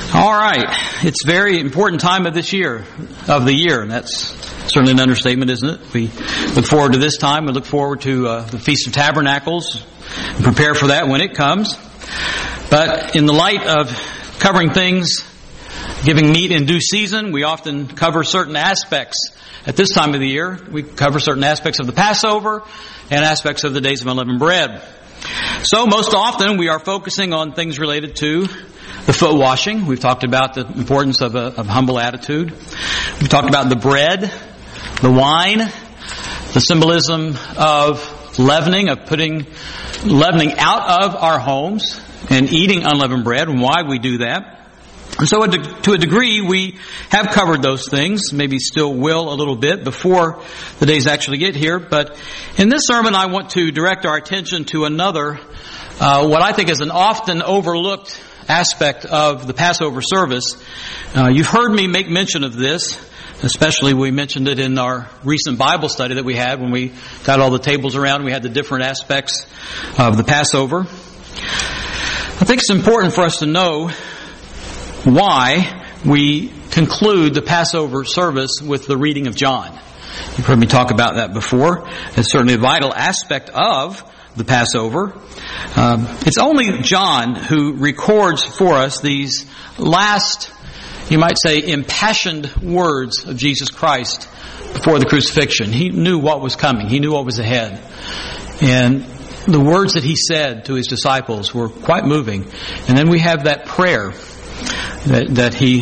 All right. It's a very important time of the year, and that's certainly an understatement, isn't it? We look forward to this time. We look forward to the Feast of Tabernacles and prepare for that when it comes. But in the light of covering things, giving meat in due season, we often cover certain aspects. At this time of the year, we cover certain aspects of the Passover and aspects of the Days of Unleavened Bread. So most often we are focusing on things related to the foot washing. We've talked about the importance of humble attitude. We've talked about the bread, the wine, the symbolism of leavening, of putting leavening out of our homes and eating unleavened bread, and why we do that. And so to a degree, we have covered those things, maybe still will a little bit before the days actually get here. But in this sermon, I want to direct our attention to another, what I think is an often overlooked aspect of the Passover service. You've heard me make mention of this, especially we mentioned it in our recent Bible study that we had when we got all the tables around. We had the different aspects of the Passover. I think it's important for us to know why we conclude the Passover service with the reading of John. You've heard me talk about that before. It's certainly a vital aspect of the Passover. It's only John who records for us these last, you might say, impassioned words of Jesus Christ before the crucifixion. He knew what was coming. He knew what was ahead. And the words that he said to his disciples were quite moving. And then we have that prayer that he,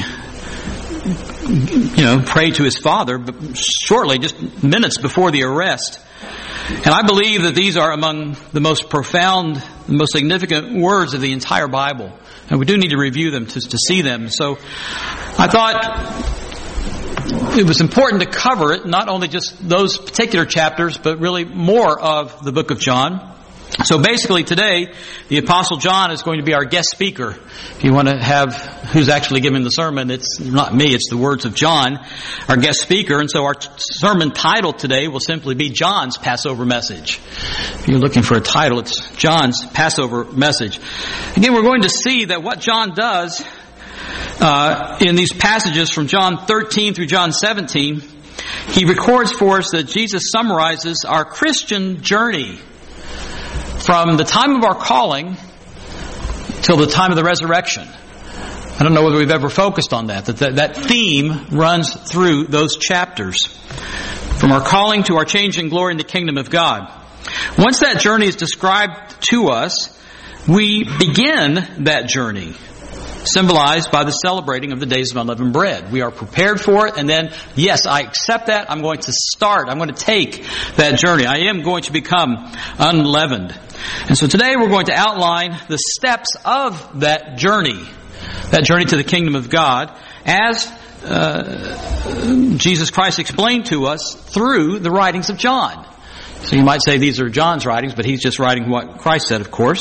prayed to his Father, but shortly, just minutes before the arrest. And I believe that these are among the most profound, the most significant words of the entire Bible. And we do need to review them to see them. So I thought it was important to cover it, not only just those particular chapters, but really more of the book of John. So basically today, the Apostle John is going to be our guest speaker. If you want to have who's actually giving the sermon, it's not me, it's the words of John, our guest speaker. And so our sermon title today will simply be John's Passover Message. If you're looking for a title, it's John's Passover Message. Again, we're going to see that what John does in these passages from John 13 through John 17, he records for us that Jesus summarizes our Christian journey from the time of our calling till the time of the resurrection. I don't know whether we've ever focused on that theme runs through those chapters. From our calling to our change in glory in the kingdom of God. Once that journey is described to us, we begin that journey, symbolized by the celebrating of the Days of Unleavened Bread. We are prepared for it, and then, yes, I accept that. I'm going to take that journey. I am going to become unleavened. And so today we're going to outline the steps of that journey to the kingdom of God, as Jesus Christ explained to us through the writings of John. So you might say these are John's writings, but he's just writing what Christ said, of course.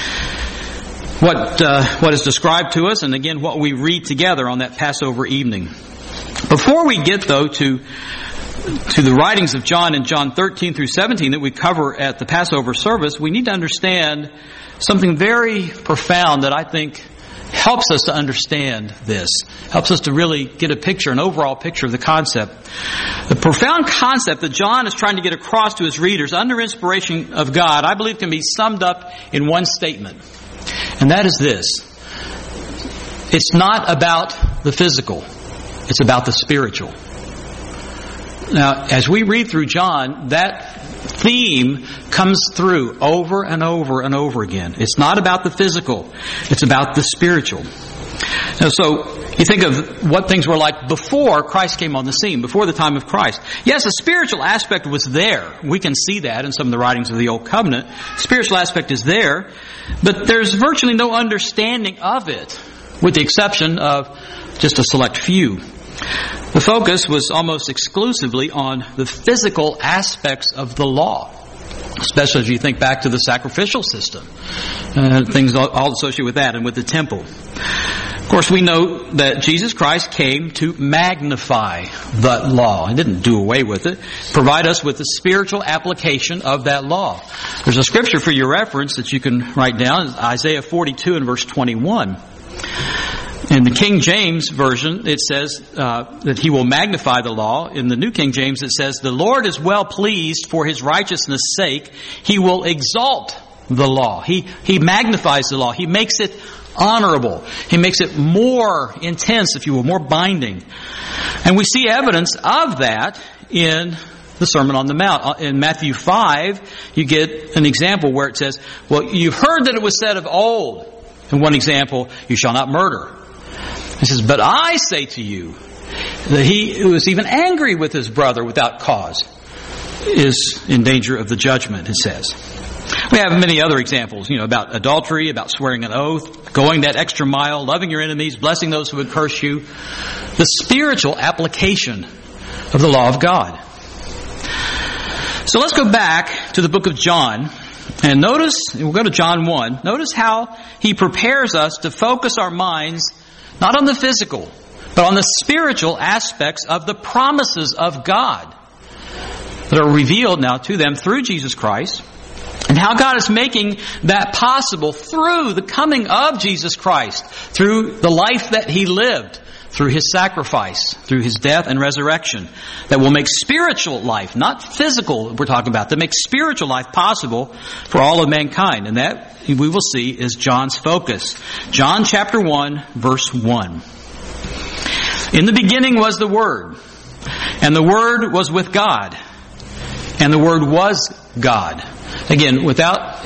What is described to us, and again, what we read together on that Passover evening. Before we get, though, to the writings of John in John 13 through 17 that we cover at the Passover service, we need to understand something very profound that I think helps us to understand this. Helps us to really get an overall picture of the concept. The profound concept that John is trying to get across to his readers under inspiration of God, I believe, can be summed up in one statement. And that is this. It's not about the physical. It's about the spiritual. Now, as we read through John, that theme comes through over and over and over again. It's not about the physical. It's about the spiritual. Now, so you think of what things were like before Christ came on the scene, before the time of Christ. Yes, a spiritual aspect was there. We can see that in some of the writings of the Old Covenant. Spiritual aspect is there, but there's virtually no understanding of it, with the exception of just a select few. The focus was almost exclusively on the physical aspects of the law, especially as you think back to the sacrificial system, things all associated with that and with the temple. Of course, we know that Jesus Christ came to magnify the law. He didn't do away with it. Provide us with the spiritual application of that law. There's a scripture for your reference that you can write down, Isaiah 42 and verse 21. In the King James Version, it says that He will magnify the law. In the New King James, it says, the Lord is well pleased for His righteousness' sake. He will exalt the law. He magnifies the law. He makes it honorable. He makes it more intense, if you will, more binding. And we see evidence of that in the Sermon on the Mount. In Matthew 5, you get an example where it says, well, you've heard that it was said of old. In one example, you shall not murder. He says, but I say to you that he who is even angry with his brother without cause is in danger of the judgment, it says. We have many other examples, about adultery, about swearing an oath, going that extra mile, loving your enemies, blessing those who would curse you. The spiritual application of the law of God. So let's go back to the book of John. And notice, we'll go to John 1. Notice how he prepares us to focus our minds not on the physical, but on the spiritual aspects of the promises of God that are revealed now to them through Jesus Christ, and how God is making that possible through the coming of Jesus Christ, through the life that He lived, through His sacrifice, through His death and resurrection, that will make spiritual life, not physical we're talking about, that makes spiritual life possible for all of mankind. And that, we will see, is John's focus. John chapter 1, verse 1. In the beginning was the Word, and the Word was with God, and the Word was God. Again, without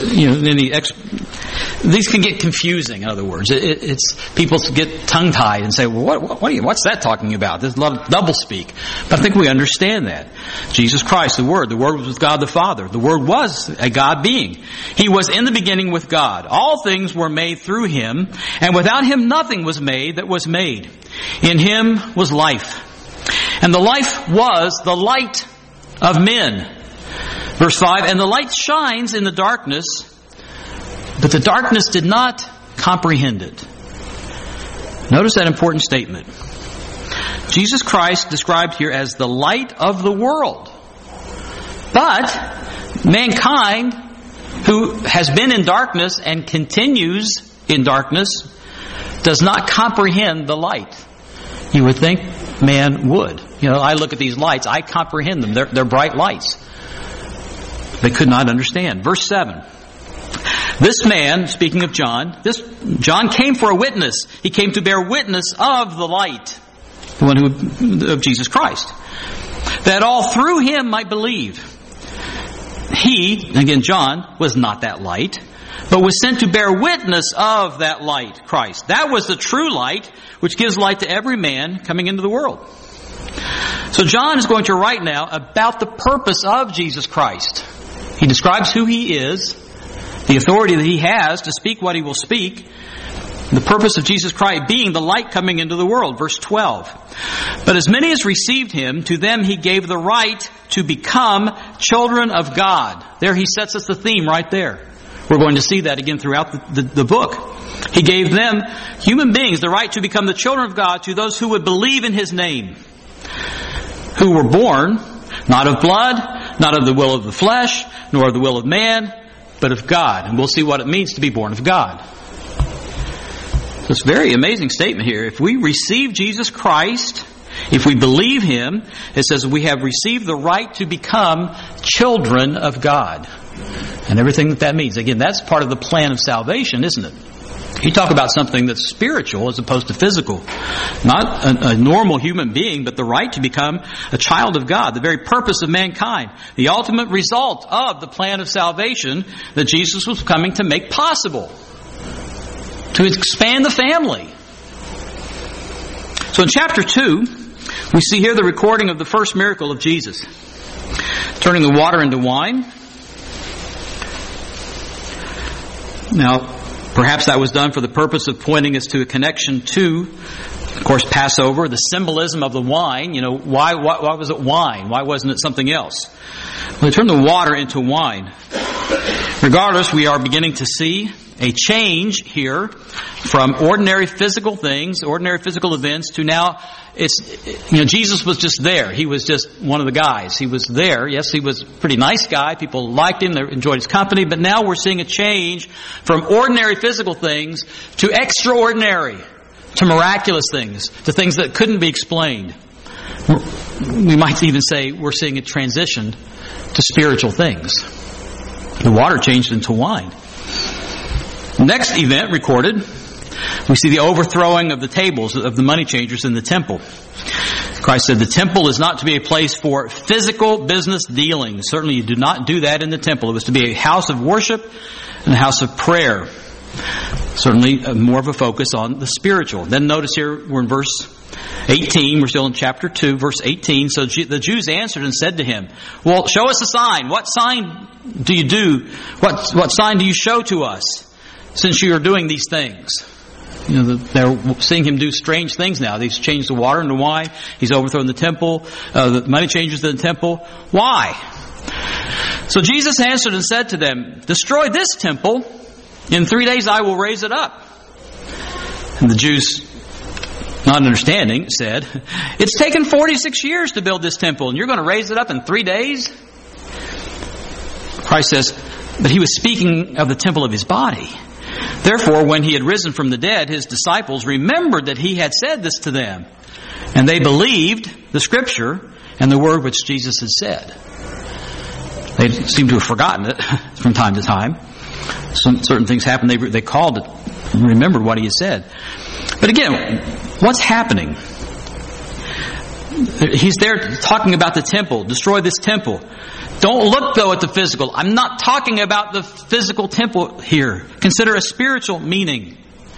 these can get confusing. In other words, it's people get tongue-tied and say, "Well, what's that talking about?" There's a lot of doublespeak, but I think we understand that. Jesus Christ, the Word was with God the Father. The Word was a God being. He was in the beginning with God. All things were made through Him, and without Him nothing was made that was made. In Him was life, and the life was the light of men. Verse 5, and the light shines in the darkness, but the darkness did not comprehend it. Notice that important statement. Jesus Christ described here as the light of the world. But mankind, who has been in darkness and continues in darkness, does not comprehend the light. You would think man would. I look at these lights, I comprehend them. They're bright lights. They could not understand. Verse 7. This man, speaking of John, John came for a witness. He came to bear witness of the light, the one of Jesus Christ, that all through him might believe. He, again John, was not that light, but was sent to bear witness of that light, Christ. That was the true light, which gives light to every man coming into the world. So John is going to write now about the purpose of Jesus Christ. He describes who He is, the authority that He has to speak what He will speak, the purpose of Jesus Christ being the light coming into the world. Verse 12. But as many as received Him, to them He gave the right to become children of God. There He sets us the theme right there. We're going to see that again throughout the book. He gave them, human beings, the right to become the children of God to those who would believe in His name, who were born not of blood, not of the will of the flesh, nor of the will of man, but of God. And we'll see what it means to be born of God. So it's a very amazing statement here. If we receive Jesus Christ, if we believe Him, it says we have received the right to become children of God. And everything that means. Again, that's part of the plan of salvation, isn't it? You talk about something that's spiritual as opposed to physical. Not a normal human being, but the right to become a child of God. The very purpose of mankind. The ultimate result of the plan of salvation that Jesus was coming to make possible. To expand the family. So in chapter 2, we see here the recording of the first miracle of Jesus. Turning the water into wine. Now, perhaps that was done for the purpose of pointing us to a connection to, of course, Passover, the symbolism of the wine. Why was it wine? Why wasn't it something else? Well, they turned the water into wine. Regardless, we are beginning to see a change here from ordinary physical things, ordinary physical events, to now Jesus was just there. He was just one of the guys. He was there. Yes, he was a pretty nice guy. People liked him. They enjoyed his company. But now we're seeing a change from ordinary physical things to extraordinary to miraculous things, to things that couldn't be explained. We might even say we're seeing a transition to spiritual things. The water changed into wine. Next event recorded, we see the overthrowing of the tables of the money changers in the temple. Christ said the temple is not to be a place for physical business dealings. Certainly you do not do that in the temple. It was to be a house of worship and a house of prayer. Certainly more of a focus on the spiritual. Then notice here we're in verse 18. We're still in chapter 2, verse 18. So the Jews answered and said to him, well, show us a sign. What sign do you do? What sign do you show to us since you are doing these things? You know, they're seeing him do strange things now. He's changed the water into wine. He's overthrown the temple, the money changers in the temple. Why? So Jesus answered and said to them, destroy this temple. In 3 days I will raise it up. And the Jews, not understanding, said, it's taken 46 years to build this temple, and you're going to raise it up in 3 days? Christ says, but he was speaking of the temple of his body. Therefore, when he had risen from the dead, his disciples remembered that he had said this to them. And they believed the Scripture and the word which Jesus had said. They seem to have forgotten it from time to time. Certain things happened, they called it, remembered what he had said. But again, what's happening? He's there talking about the temple. Destroy this temple. Don't look, though, at the physical. I'm not talking about the physical temple here. Consider a spiritual meaning.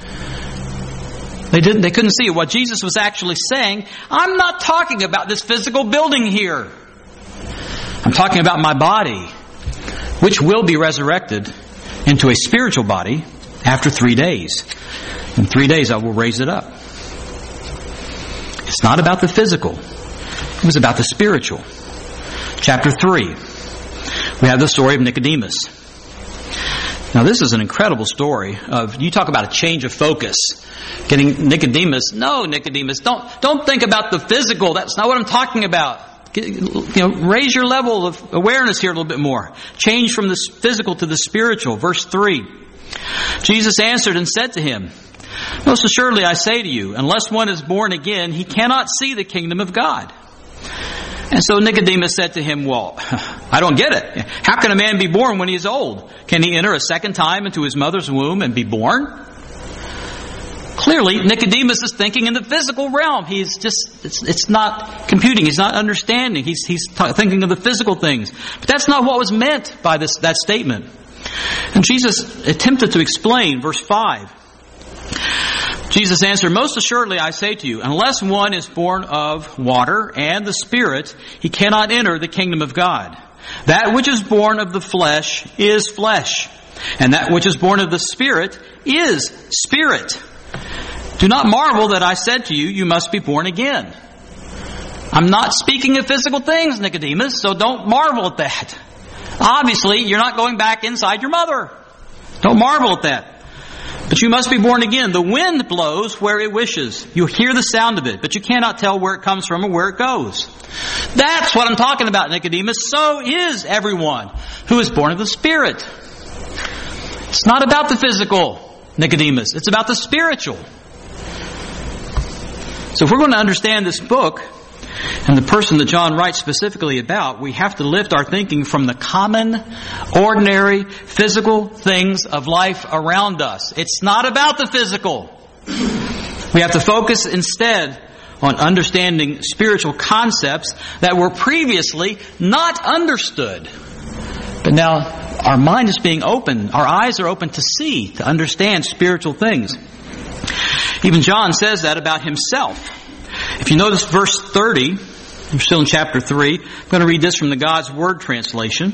They couldn't see it. What Jesus was actually saying, I'm not talking about this physical building here. I'm talking about my body, which will be resurrected into a spiritual body after 3 days. In 3 days I will raise it up. It's not about the physical. It was about the spiritual. Chapter 3. We have the story of Nicodemus. Now this is an incredible story of, you talk about a change of focus. Getting Nicodemus, no Nicodemus, don't think about the physical. That's not what I'm talking about. Raise your level of awareness here a little bit more. Change from the physical to the spiritual. Verse 3. Jesus answered and said to him, most assuredly I say to you, unless one is born again, he cannot see the kingdom of God. And so Nicodemus said to him, well, I don't get it. How can a man be born when he is old? Can he enter a second time into his mother's womb and be born? Clearly, Nicodemus is thinking in the physical realm. It's not computing. He's not understanding. He's thinking of the physical things. But that's not what was meant by that statement. And Jesus attempted to explain, verse 5. Jesus answered, most assuredly I say to you, unless one is born of water and the Spirit, he cannot enter the kingdom of God. That which is born of the flesh is flesh, and that which is born of the Spirit is spirit. Do not marvel that I said to you, you must be born again. I'm not speaking of physical things, Nicodemus, so don't marvel at that. Obviously, you're not going back inside your mother. Don't marvel at that. But you must be born again. The wind blows where it wishes. You hear the sound of it, but you cannot tell where it comes from or where it goes. That's what I'm talking about, Nicodemus. So is everyone who is born of the Spirit. It's not about the physical, Nicodemus. It's about the spiritual. So if we're going to understand this book and the person that John writes specifically about, we have to lift our thinking from the common, ordinary, physical things of life around us. It's not about the physical. We have to focus instead on understanding spiritual concepts that were previously not understood. But now our mind is being opened. Our eyes are open to see, to understand spiritual things. Even John says that about himself. If you notice verse 30, we're still in chapter 3. I'm going to read this from the God's Word translation.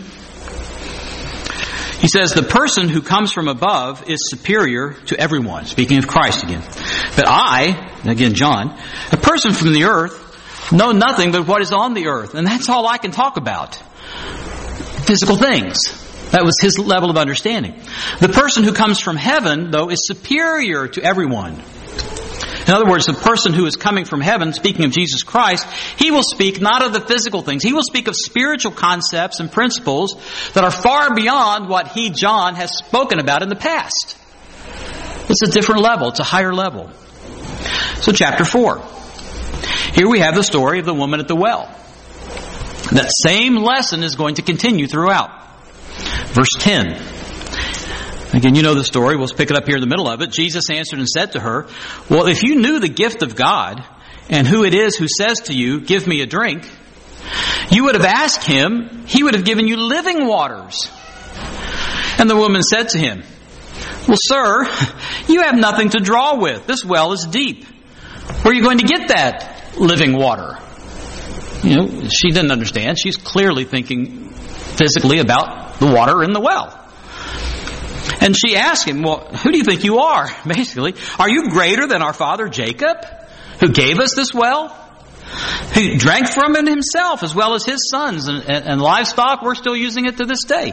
He says, the person who comes from above is superior to everyone. Speaking of Christ again. But I, again John, a person from the earth, know nothing but what is on the earth. And that's all I can talk about. Physical things. That was his level of understanding. The person who comes from heaven, though, is superior to everyone. In other words, the person who is coming from heaven, speaking of Jesus Christ, he will speak not of the physical things. He will speak of spiritual concepts and principles that are far beyond what he, John, has spoken about in the past. It's a different level. It's a higher level. So chapter 4. Here we have the story of the woman at the well. That same lesson is going to continue throughout. Verse 10. Again, you know the story. We'll pick it up here in the middle of it. Jesus answered and said to her, well, if you knew the gift of God and who it is who says to you, give me a drink, you would have asked him, he would have given you living waters. And the woman said to him, well, sir, you have nothing to draw with. This well is deep. Where are you going to get that living water? You know, she didn't understand. She's clearly thinking physically about the water in the well. And she asked him, well, who do you think you are, basically? Are you greater than our father Jacob, who gave us this well? Who drank from it himself, as well as his sons and livestock? We're still using it to this day.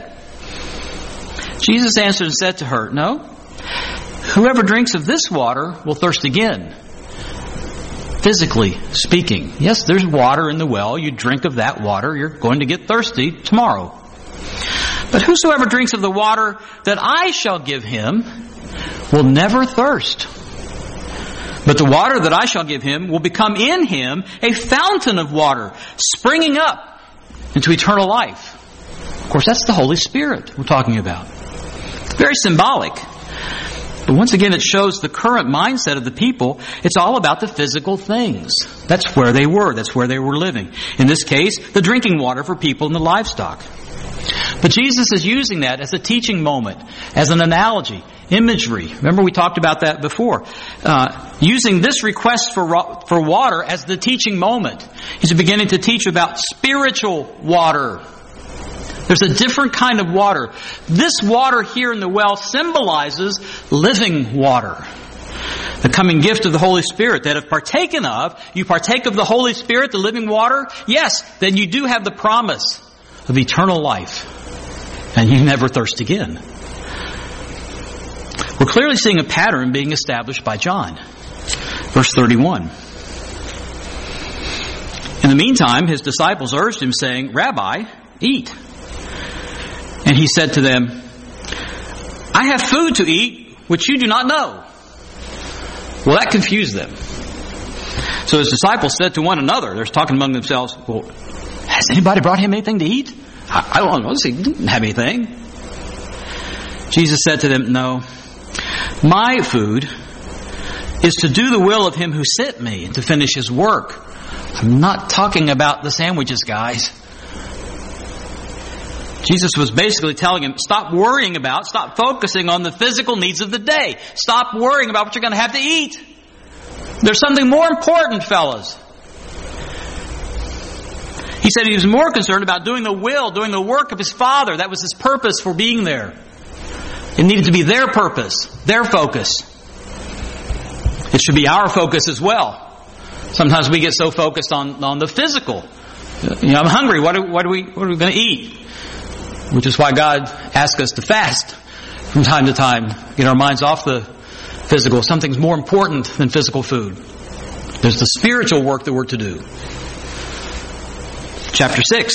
Jesus answered and said to her, no, whoever drinks of this water will thirst again. Physically speaking. Yes, there's water in the well. You drink of that water, you're going to get thirsty tomorrow. But whosoever drinks of the water that I shall give him will never thirst. But the water that I shall give him will become in him a fountain of water, springing up into eternal life. Of course, that's the Holy Spirit we're talking about. Very symbolic. But once again, it shows the current mindset of the people. It's all about the physical things. That's where they were. That's where they were living. In this case, the drinking water for people and the livestock. But Jesus is using that as a teaching moment, as an analogy, imagery. Remember we talked about that before. Using this request for water as the teaching moment. He's beginning to teach about spiritual water. There's a different kind of water. This water here in the well symbolizes living water. The coming gift of the Holy Spirit that if partaken of, you partake of the Holy Spirit, the living water, yes, then you do have the promise of eternal life. And you never thirst again. We're clearly seeing a pattern being established by John. Verse 31. In the meantime, his disciples urged him, saying, Rabbi, eat. And he said to them, I have food to eat which you do not know. Well, that confused them. So his disciples said to one another, they're talking among themselves, well, has anybody brought him anything to eat? I don't know. He didn't have anything. Jesus said to them, no, my food is to do the will of him who sent me and to finish his work. I'm not talking about the sandwiches, guys. Jesus was basically telling him, stop focusing on the physical needs of the day. Stop worrying about what you're going to have to eat. There's something more important, fellas. He said he was more concerned about doing the work of his Father. That was his purpose for being there. It needed to be their purpose, their focus. It should be our focus as well. Sometimes we get so focused on the physical. You know, I'm hungry. What are we going to eat? Which is why God asks us to fast from time to time. Get our minds off the physical. Something's more important than physical food. There's the spiritual work that we're to do. Chapter 6.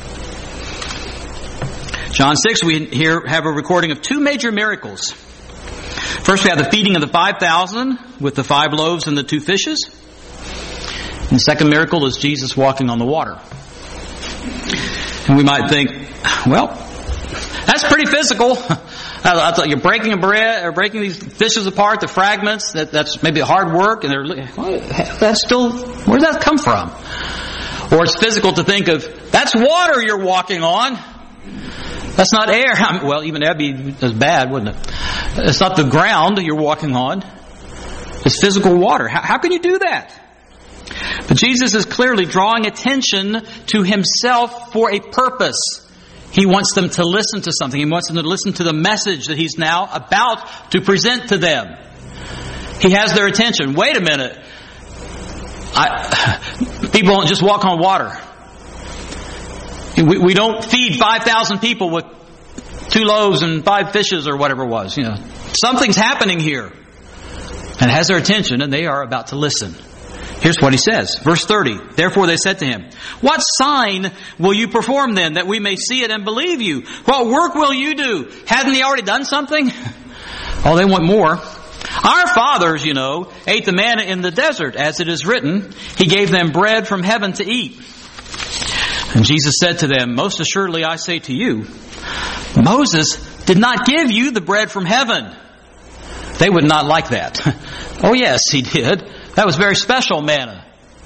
John 6, we here have a recording of two major miracles. First we have the feeding of the 5,000 with the 5 loaves and the 2 fishes. And the second miracle is Jesus walking on the water. And we might think, well, that's pretty physical. I thought you're breaking bread or breaking these fishes apart, the fragments. That's maybe hard work, and that's still, where did that come from? Or it's physical to think of, that's water you're walking on. That's not air. Well, even that'd be as bad, wouldn't it? It's not the ground that you're walking on. It's physical water. How can you do that? But Jesus is clearly drawing attention to himself for a purpose. He wants them to listen to something. He wants them to listen to the message that he's now about to present to them. He has their attention. Wait a minute. People don't just walk on water. We don't feed 5,000 people with 2 loaves and 5 fishes or whatever it was. You know, something's happening here. And it has their attention, and they are about to listen. Here's what he says. Verse 30. Therefore they said to him, what sign will you perform then, that we may see it and believe you? What work will you do? Hadn't he already done something? Oh, they want more. Our fathers, ate the manna in the desert, as it is written, He gave them bread from heaven to eat. And Jesus said to them, most assuredly I say to you, Moses did not give you the bread from heaven. They would not like that. Oh yes, he did. That was very special manna.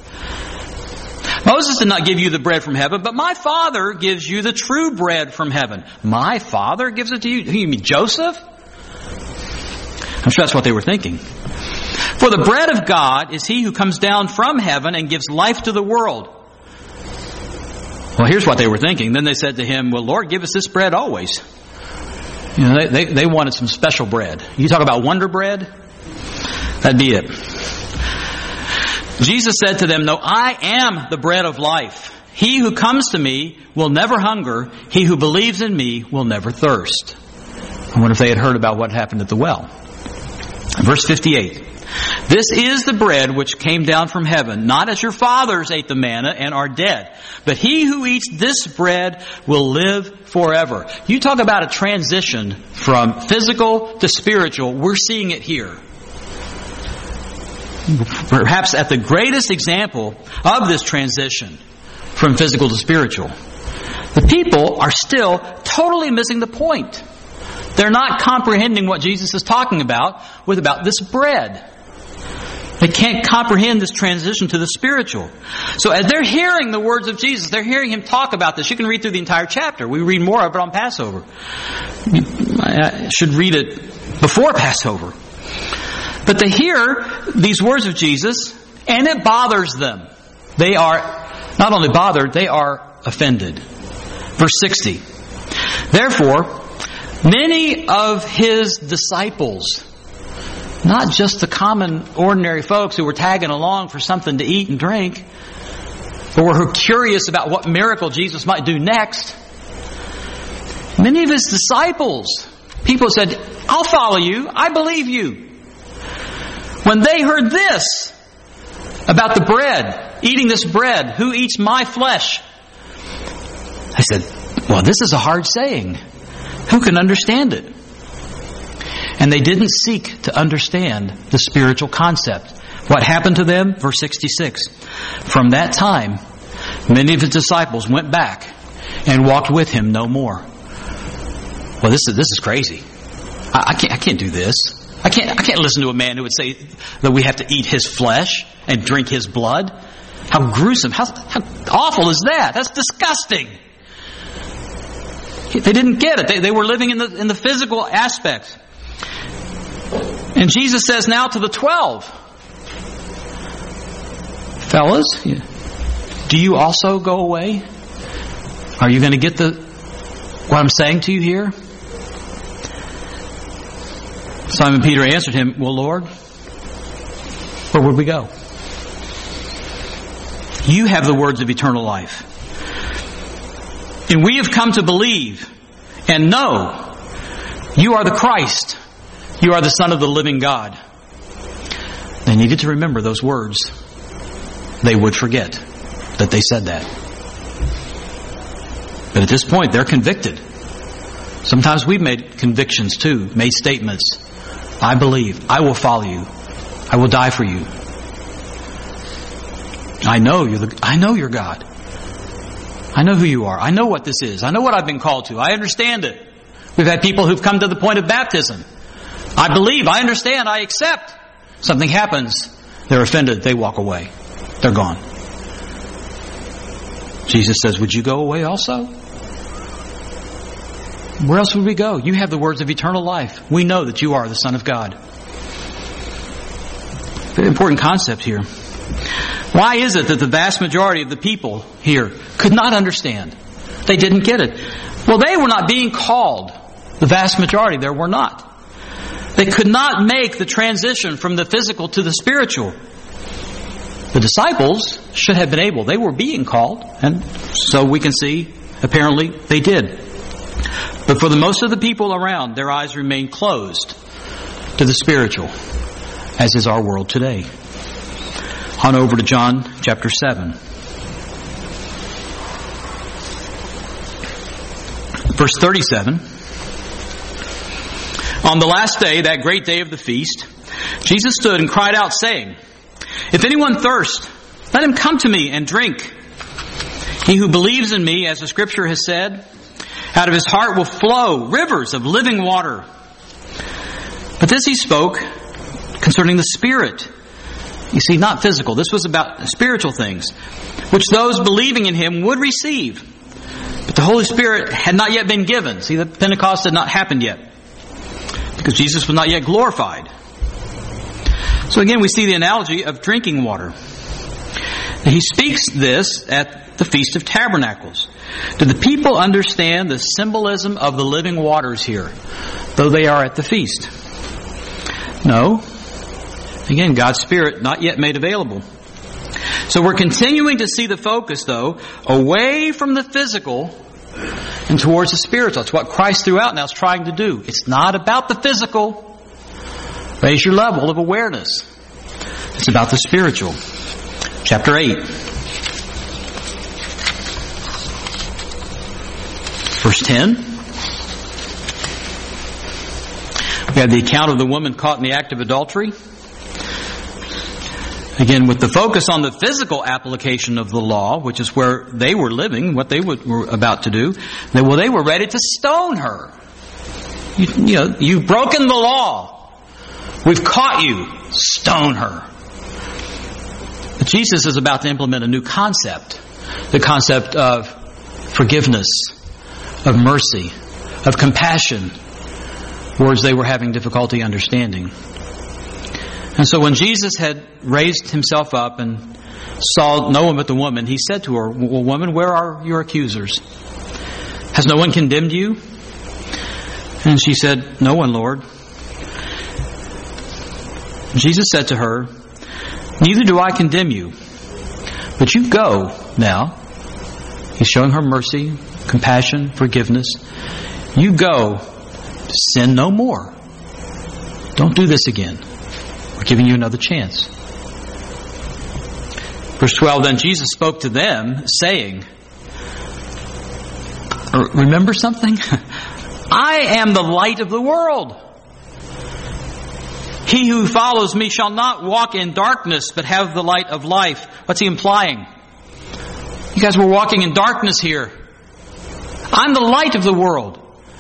Moses did not give you the bread from heaven, but my Father gives you the true bread from heaven. My Father gives it to you? You mean Joseph? I'm sure that's what they were thinking. For the bread of God is He who comes down from heaven and gives life to the world. Well, here's what they were thinking. Then they said to Him, well, Lord, give us this bread always. They wanted some special bread. You talk about Wonder Bread? That'd be it. Jesus said to them, no, I am the bread of life. He who comes to me will never hunger. He who believes in me will never thirst. I wonder if they had heard about what happened at the well. Verse 58. This is the bread which came down from heaven, not as your fathers ate the manna and are dead. But he who eats this bread will live forever. You talk about a transition from physical to spiritual. We're seeing it here. Perhaps at the greatest example of this transition from physical to spiritual. The people are still totally missing the point. They're not comprehending what Jesus is talking about this bread. They can't comprehend this transition to the spiritual. So as they're hearing the words of Jesus, they're hearing Him talk about this. You can read through the entire chapter. We read more of it on Passover. I should read it before Passover. But they hear these words of Jesus, and it bothers them. They are not only bothered, they are offended. Verse 60. Therefore, many of His disciples, not just the common, ordinary folks who were tagging along for something to eat and drink, but were curious about what miracle Jesus might do next. Many of His disciples, people said, I'll follow you, I believe you. When they heard this about the bread, eating this bread, who eats my flesh? I said, well, this is a hard saying. Who can understand it? And they didn't seek to understand the spiritual concept. What happened to them? Verse 66. From that time, many of His disciples went back and walked with Him no more. Well, this is crazy. I can't do this. I can't listen to a man who would say that we have to eat His flesh and drink His blood. How gruesome. How awful is that? That's disgusting. They didn't get it. They were living in the physical aspects. And Jesus says now to the 12, fellas, do you also go away? Are you going to get what I'm saying to you here? Simon Peter answered Him, well, Lord, where would we go? You have the words of eternal life. And we have come to believe and know You are the Christ. You are the Son of the living God. They needed to remember those words. They would forget that they said that. But at this point, they're convicted. Sometimes we've made convictions too, made statements. I believe. I will follow you. I will die for you. I know you're God. I know who you are. I know what this is. I know what I've been called to. I understand it. We've had people who've come to the point of baptism. I believe. I understand. I accept. Something happens. They're offended. They walk away. They're gone. Jesus says, would you go away also? Where else would we go? You have the words of eternal life. We know that you are the Son of God. Very important concept here. Why is it that the vast majority of the people here could not understand? They didn't get it. Well, they were not being called. The vast majority there were not. They could not make the transition from the physical to the spiritual. The disciples should have been able. They were being called, and so we can see, apparently, they did. But for the most of the people around, their eyes remained closed to the spiritual, as is our world today. On over to John chapter 7. Verse 37. On the last day, that great day of the feast, Jesus stood and cried out, saying, "If anyone thirst, let him come to me and drink. He who believes in me, as the Scripture has said, out of his heart will flow rivers of living water." But this he spoke concerning the Spirit. You see, not physical. This was about spiritual things, which those believing in him would receive. But the Holy Spirit had not yet been given. See, the Pentecost had not happened yet, because Jesus was not yet glorified. So again, we see the analogy of drinking water. He speaks this at the Feast of Tabernacles. Do the people understand the symbolism of the living waters here, though they are at the feast? No. Again, God's Spirit not yet made available. So we're continuing to see the focus, though, away from the physical and towards the spiritual. It's what Christ throughout now is trying to do. It's not about the physical. Raise your level of awareness. It's about the spiritual. Chapter 8. Verse 10. We have the account of the woman caught in the act of adultery. Again, with the focus on the physical application of the law, which is where they were living, what they were about to do, they were ready to stone her. You've broken the law. We've caught you. Stone her. But Jesus is about to implement a new concept. The concept of forgiveness, of mercy, of compassion. Words they were having difficulty understanding. And so when Jesus had raised himself up and saw no one but the woman, he said to her, "Well, woman, where are your accusers? Has no one condemned you?" And she said, "No one, Lord." Jesus said to her, "Neither do I condemn you, but you go now." He's showing her mercy, compassion, forgiveness. You go, sin no more. Don't do this again. We're giving you another chance. Verse 12, then Jesus spoke to them, saying, remember something? I am the light of the world. He who follows me shall not walk in darkness, but have the light of life. What's he implying? You guys were walking in darkness here. I'm the light of the world.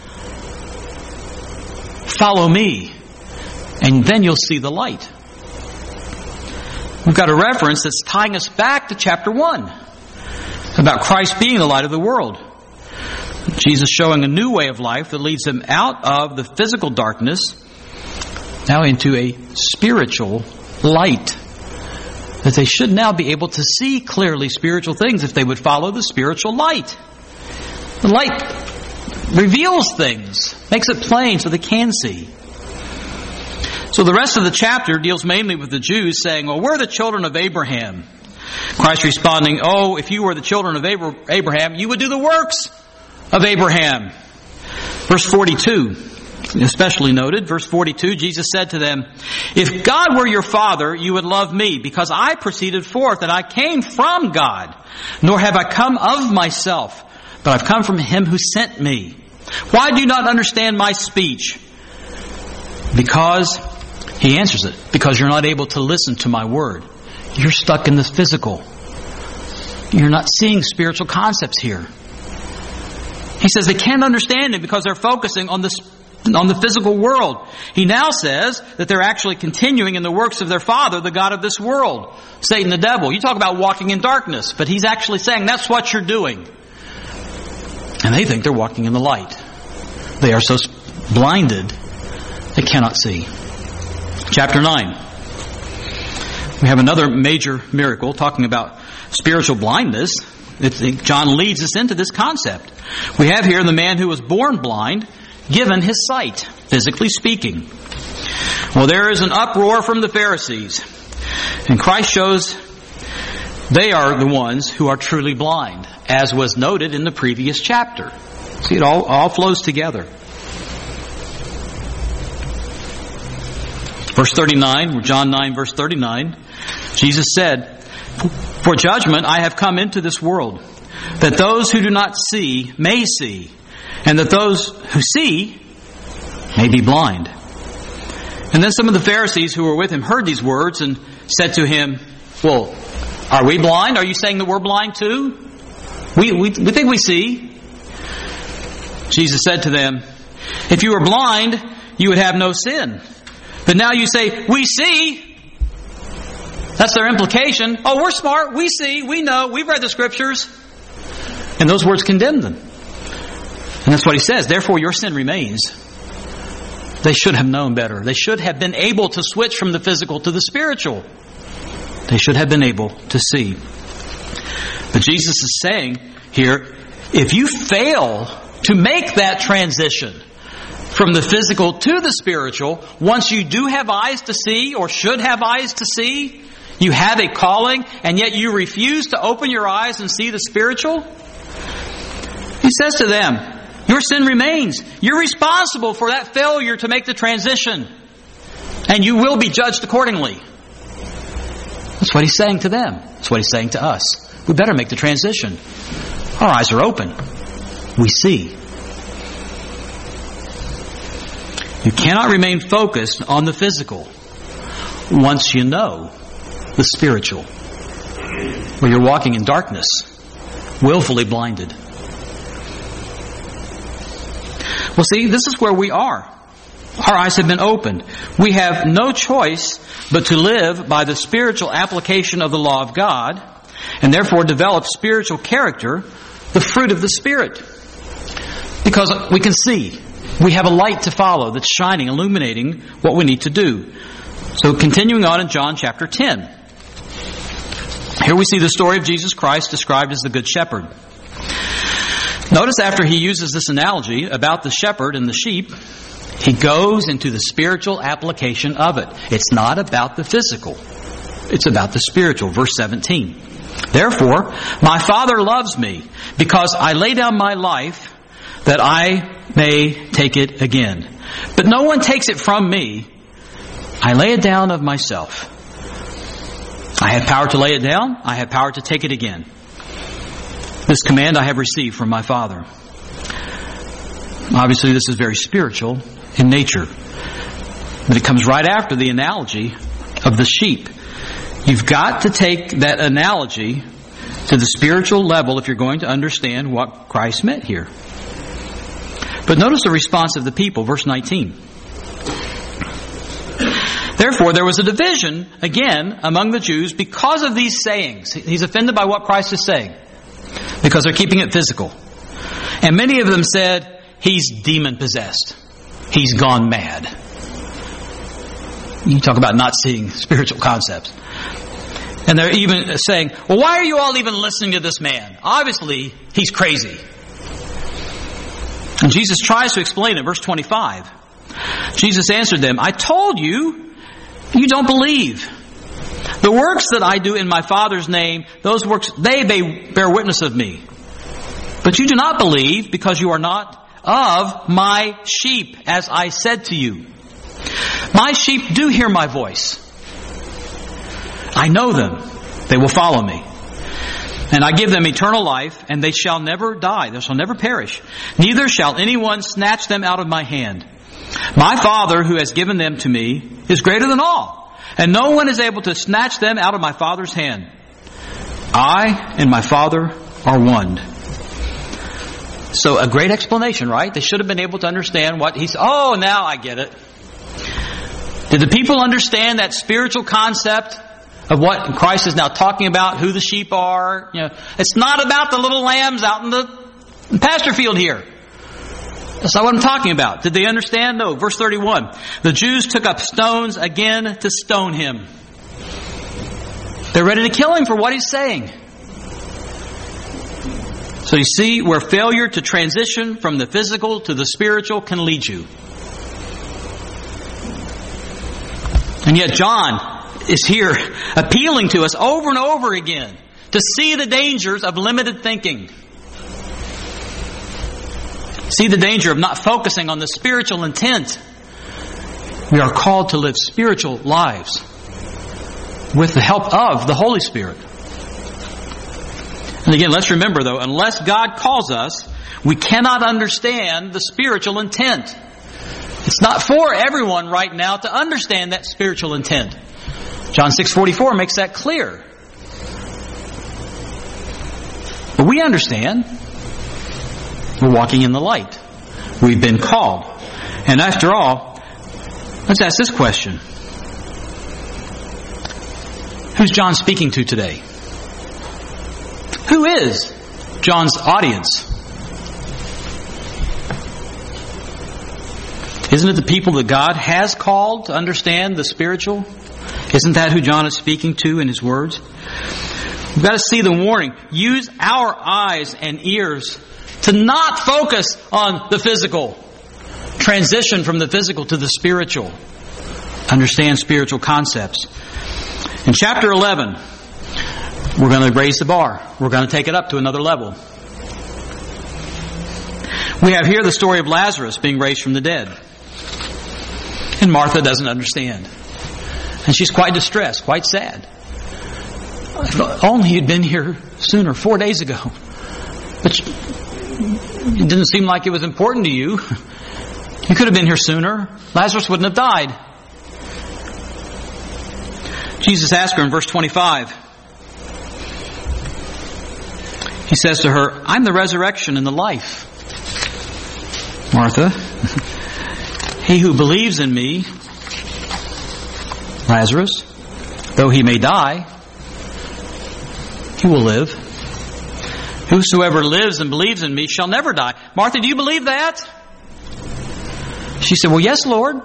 Follow me, and then you'll see the light. We've got a reference that's tying us back to chapter 1 about Christ being the light of the world. Jesus showing a new way of life that leads them out of the physical darkness now into a spiritual light. That they should now be able to see clearly spiritual things if they would follow the spiritual light. The light reveals things, makes it plain so they can see. So the rest of the chapter deals mainly with the Jews saying, well, we're the children of Abraham. Christ responding, oh, if you were the children of Abraham, you would do the works of Abraham. Verse 42, especially noted, verse 42, Jesus said to them, if God were your Father, you would love me, because I proceeded forth and I came from God, nor have I come of myself, but I've come from Him who sent me. Why do you not understand my speech? Because, He answers it, because you're not able to listen to my word. You're stuck in the physical. You're not seeing spiritual concepts here. He says they can't understand it because they're focusing on the physical world. He now says that they're actually continuing in the works of their father, the God of this world, Satan the devil. You talk about walking in darkness, but he's actually saying that's what you're doing. And they think they're walking in the light. They are so blinded they cannot see. Chapter 9. We have another major miracle talking about spiritual blindness. John leads us into this concept. We have here the man who was born blind, given his sight, physically speaking. Well, there is an uproar from the Pharisees. And Christ shows they are the ones who are truly blind, as was noted in the previous chapter. See, it all flows together. Verse 39, John 9, verse 39, Jesus said, for judgment I have come into this world, that those who do not see may see, and that those who see may be blind. And then some of the Pharisees who were with him heard these words and said to him, well, are we blind? Are you saying that we're blind too? We think we see. Jesus said to them, if you were blind, you would have no sin. But now you say, we see. That's their implication. Oh, we're smart. We see. We know. We've read the Scriptures. And those words condemn them. And that's what he says. Therefore, your sin remains. They should have known better. They should have been able to switch from the physical to the spiritual. They should have been able to see. But Jesus is saying here, if you fail to make that transition from the physical to the spiritual, once you do have eyes to see or should have eyes to see, you have a calling, and yet you refuse to open your eyes and see the spiritual. He says to them, your sin remains. You're responsible for that failure to make the transition. And you will be judged accordingly. That's what he's saying to them. That's what he's saying to us. We better make the transition. Our eyes are open. We see. You cannot remain focused on the physical once you know the spiritual, where you're walking in darkness, willfully blinded. Well, see, this is where we are. Our eyes have been opened. We have no choice but to live by the spiritual application of the law of God, and therefore develop spiritual character, the fruit of the Spirit. Because we can see. We have a light to follow that's shining, illuminating what we need to do. So continuing on in John chapter 10. Here we see the story of Jesus Christ described as the Good Shepherd. Notice after he uses this analogy about the shepherd and the sheep, he goes into the spiritual application of it. It's not about the physical. It's about the spiritual. Verse 17. Therefore, my Father loves me because I lay down my life that I may take it again. But no one takes it from me. I lay it down of myself. I have power to lay it down. I have power to take it again. This command I have received from my Father. Obviously, this is very spiritual in nature. But it comes right after the analogy of the sheep. You've got to take that analogy to the spiritual level if you're going to understand what Christ meant here. But notice the response of the people, verse 19. Therefore, there was a division, again, among the Jews because of these sayings. He's offended by what Christ is saying, because they're keeping it physical. And many of them said, he's demon-possessed. He's gone mad. You talk about not seeing spiritual concepts. And they're even saying, well, why are you all even listening to this man? Obviously, he's crazy. And Jesus tries to explain it. Verse 25. Jesus answered them, I told you, you don't believe. The works that I do in my Father's name, those works, they bear witness of me. But you do not believe because you are not of my sheep, as I said to you. My sheep do hear my voice. I know them. They will follow me. And I give them eternal life, and they shall never die. They shall never perish. Neither shall anyone snatch them out of my hand. My Father, who has given them to me, is greater than all. And no one is able to snatch them out of my Father's hand. I and my Father are one. So a great explanation, right? They should have been able to understand what he's... Oh, now I get it. Did the people understand that spiritual concept of what Christ is now talking about, who the sheep are? You know, it's not about the little lambs out in the pasture field here. That's not what I'm talking about. Did they understand? No. Verse 31. The Jews took up stones again to stone him. They're ready to kill him for what he's saying. So you see where failure to transition from the physical to the spiritual can lead you. And yet John is here appealing to us over and over again to see the dangers of limited thinking. See the danger of not focusing on the spiritual intent. We are called to live spiritual lives with the help of the Holy Spirit. And again, let's remember though, unless God calls us, we cannot understand the spiritual intent. It's not for everyone right now to understand that spiritual intent. John 6:44 makes that clear. But we understand. We're walking in the light. We've been called. And after all, let's ask this question. Who's John speaking to today? Who is John's audience? Isn't it the people that God has called to understand the spiritual? Isn't that who John is speaking to in his words? We've got to see the warning. Use our eyes and ears to not focus on the physical. Transition from the physical to the spiritual. Understand spiritual concepts. In chapter 11, we're going to raise the bar. We're going to take it up to another level. We have here the story of Lazarus being raised from the dead. And Martha doesn't understand. And she's quite distressed, quite sad. If only you'd been here sooner, 4 days ago. But it didn't seem like it was important to you. You could have been here sooner. Lazarus wouldn't have died. Jesus asked her in verse 25. He says to her, I'm the resurrection and the life. Martha, he who believes in me, Lazarus, though he may die, he will live. Whosoever lives and believes in me shall never die. Martha, do you believe that? She said, well, yes, Lord.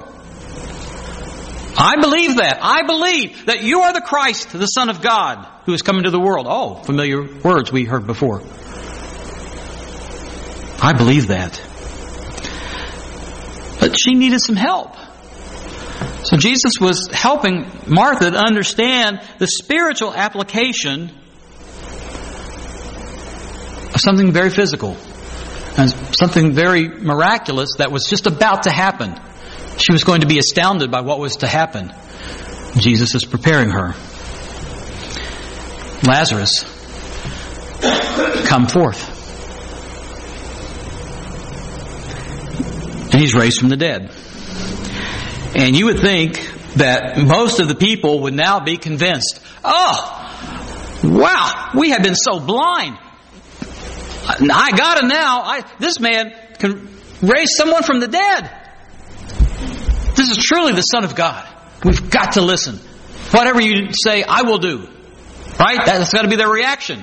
I believe that. I believe that you are the Christ, the Son of God, who has come into the world. Oh, familiar words we heard before. I believe that. But she needed some help. So Jesus was helping Martha to understand the spiritual application of something very physical and something very miraculous that was just about to happen. She was going to be astounded by what was to happen. Jesus is preparing her. Lazarus, come forth. And he's raised from the dead. And you would think that most of the people would now be convinced, oh, wow, we have been so blind. I got it now. This man can raise someone from the dead. This is truly the Son of God. We've got to listen. Whatever you say, I will do. Right? That's got to be their reaction.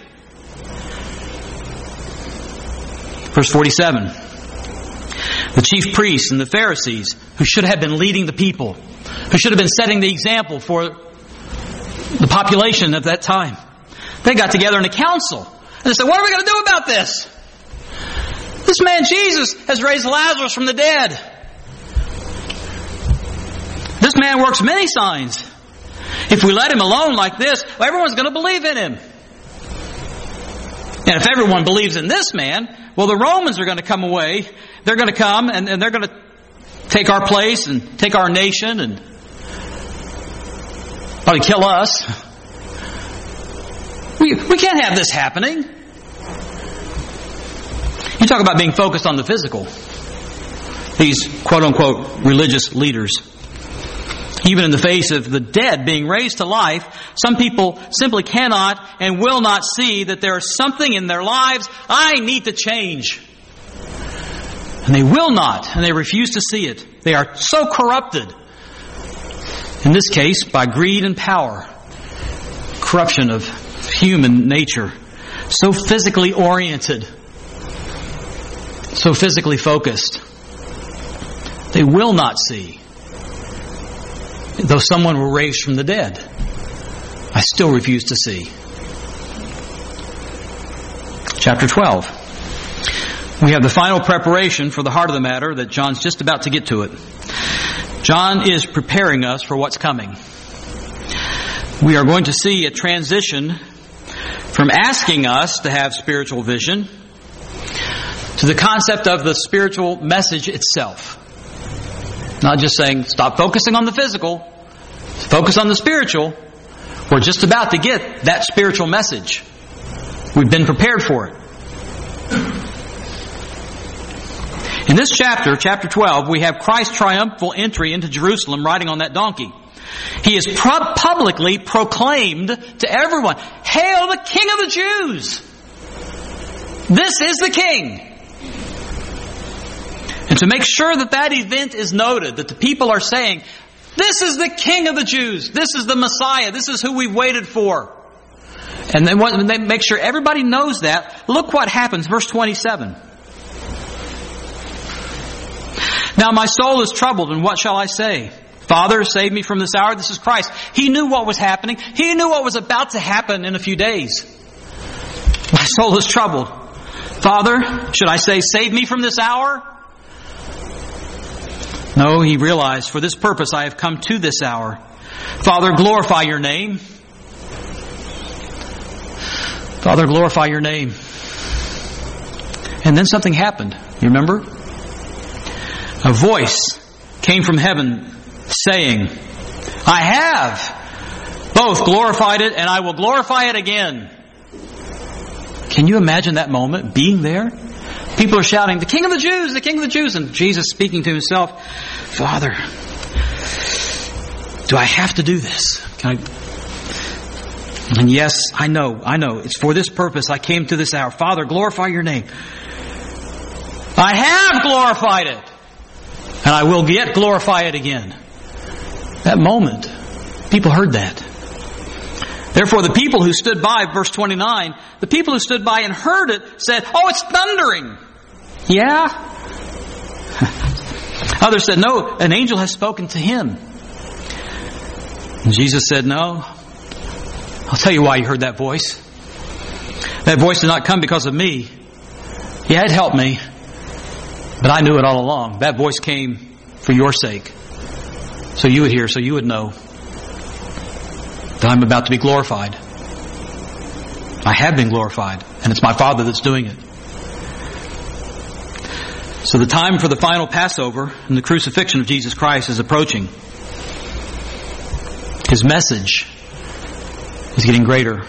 Verse 47. The chief priests and the Pharisees, who should have been leading the people, who should have been setting the example for the population at that time, they got together in a council. And they said, what are we going to do about this? This man Jesus has raised Lazarus from the dead. This man works many signs. If we let him alone like this, everyone's going to believe in him. And if everyone believes in this man, well, the Romans are going to come away. They're going to come and they're going to take our place and take our nation and probably kill us. We can't have this happening. You talk about being focused on the physical. These quote-unquote religious leaders. Even in the face of the dead being raised to life, some people simply cannot and will not see that there is something in their lives I need to change. And they will not, and they refuse to see it. They are so corrupted. In this case, by greed and power. Corruption of human nature. So physically oriented. So physically focused. They will not see. Though someone were raised from the dead, I still refuse to see. Chapter 12. We have the final preparation for the heart of the matter that John's just about to get to it. John is preparing us for what's coming. We are going to see a transition from asking us to have spiritual vision to the concept of the spiritual message itself. Not just saying, stop focusing on the physical, focus on the spiritual. We're just about to get that spiritual message. We've been prepared for it. In In this chapter, chapter 12, we have Christ's triumphal entry into Jerusalem riding on that donkey. He is publicly proclaimed to everyone, "Hail the King of the Jews! This is the King!" And to make sure that that event is noted, that the people are saying, "This is the King of the Jews. This is the Messiah. This is who we've waited for." And then when they make sure everybody knows that, look what happens. Verse 27. "Now my soul is troubled, and what shall I say? Father, save me from this hour." This is Christ. He knew what was happening. He knew what was about to happen in a few days. "My soul is troubled. Father, should I say, save me from this hour?" No, he realized, "For this purpose I have come to this hour. Father, glorify your name." Father, glorify your name. And then something happened. You remember? A voice came from heaven saying, "I have both glorified it and I will glorify it again." Can you imagine that moment, being there? People are shouting, "The King of the Jews, the King of the Jews." And Jesus speaking to himself, "Father, do I have to do this? And yes, I know. It's for this purpose I came to this hour. Father, glorify your name. I have glorified it, and I will yet glorify it again." That moment, people heard that. Therefore, the people who stood by, verse 29, the people who stood by and heard it said, "Oh, it's thundering." Yeah? Others said, "No, an angel has spoken to him." And Jesus said, "No. I'll tell you why you heard that voice. That voice did not come because of me. Yeah, it helped me, but I knew it all along. That voice came for your sake, so you would hear, so you would know that I'm about to be glorified. I have been glorified, and it's my Father that's doing it." So the time for the final Passover and the crucifixion of Jesus Christ is approaching. His message is getting greater.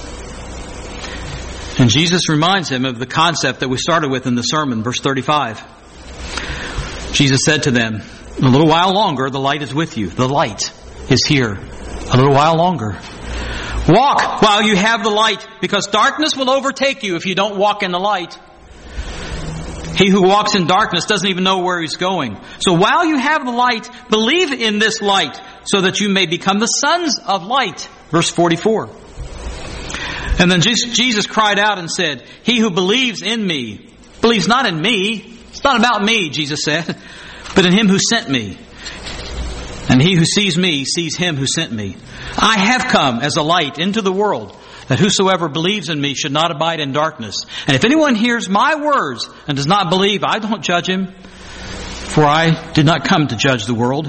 And Jesus reminds him of the concept that we started with in the sermon, verse 35. Jesus said to them, "A little while longer, the light is with you." The light is here. A little while longer. "Walk while you have the light, because darkness will overtake you if you don't walk in the light. He who walks in darkness doesn't even know where he's going. So while you have the light, believe in this light, so that you may become the sons of light." Verse 44. And then Jesus cried out and said, "He who believes in me, believes not in me." It's not about me, Jesus said, "but in him who sent me. And he who sees me sees him who sent me. I have come as a light into the world, that whosoever believes in me should not abide in darkness. And if anyone hears my words and does not believe, I don't judge him. For I did not come to judge the world,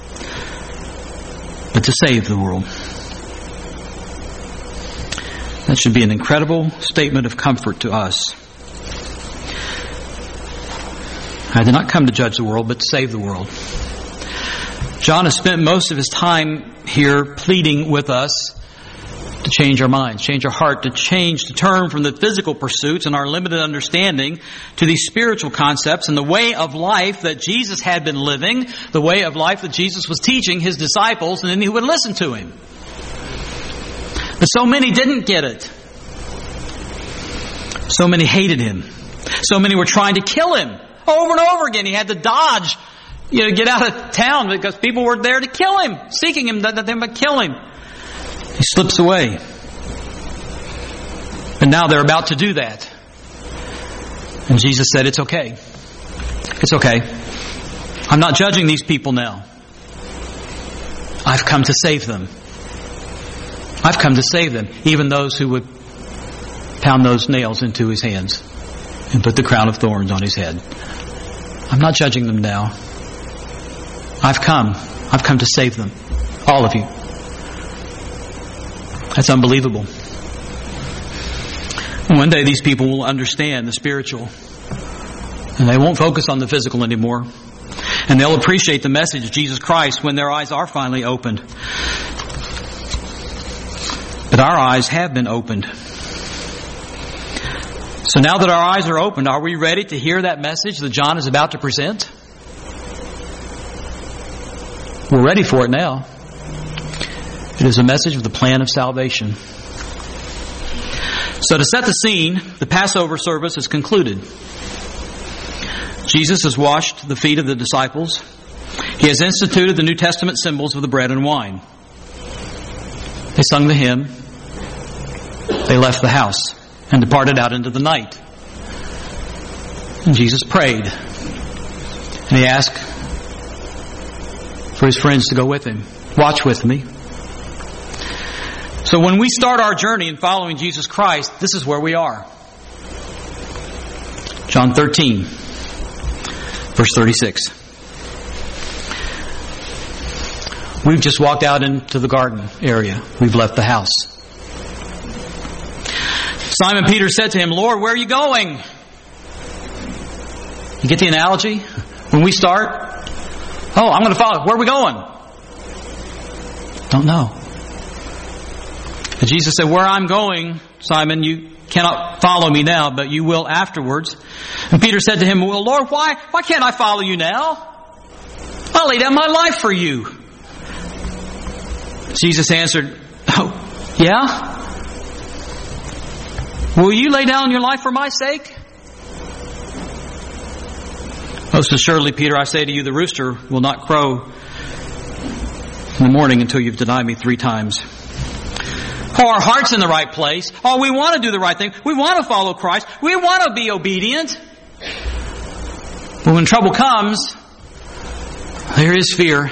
but to save the world." That should be an incredible statement of comfort to us. I did not come to judge the world, but to save the world. John has spent most of his time here pleading with us to change our minds, change our heart, to turn from the physical pursuits and our limited understanding to these spiritual concepts and the way of life that Jesus had been living, the way of life that Jesus was teaching his disciples, and then he would listen to him. But so many didn't get it. So many hated him. So many were trying to kill him over and over again. He had to dodge, get out of town because people were there to kill him, seeking him that they might kill him. He slips away. And now they're about to do that. And Jesus said, "It's okay. It's okay. I'm not judging these people now. I've come to save them. I've come to save them, even those who would pound those nails into his hands and put the crown of thorns on his head. I'm not judging them now. I've come to save them. All of you." That's unbelievable. And one day these people will understand the spiritual, and they won't focus on the physical anymore. And they'll appreciate the message of Jesus Christ when their eyes are finally opened. But our eyes have been opened. So now that our eyes are opened, are we ready to hear that message that John is about to present? We're ready for it now. It is a message of the plan of salvation. So to set the scene, the Passover service is concluded. Jesus has washed the feet of the disciples. He has instituted the New Testament symbols of the bread and wine. They sung the hymn. They left the house and departed out into the night. And Jesus prayed. And He asked for His friends to go with Him. Watch with me. So when we start our journey in following Jesus Christ, this is where we are. John 13, verse 36. We've just walked out into the garden area. We've left the house. Simon Peter said to Him, Lord, where are you going? You get the analogy? When we start, I'm going to follow. Where are we going? Don't know. And Jesus said, where I'm going, Simon, you cannot follow me now, but you will afterwards. And Peter said to Him, well, Lord, why can't I follow you now? I'll lay down my life for you. Jesus answered, oh, yeah? Will you lay down your life for my sake? Most assuredly, Peter, I say to you, the rooster will not crow in the morning until you've denied me 3 times. Our heart's in the right place. We want to do the right thing. We want to follow Christ. We want to be obedient. But when trouble comes, there is fear.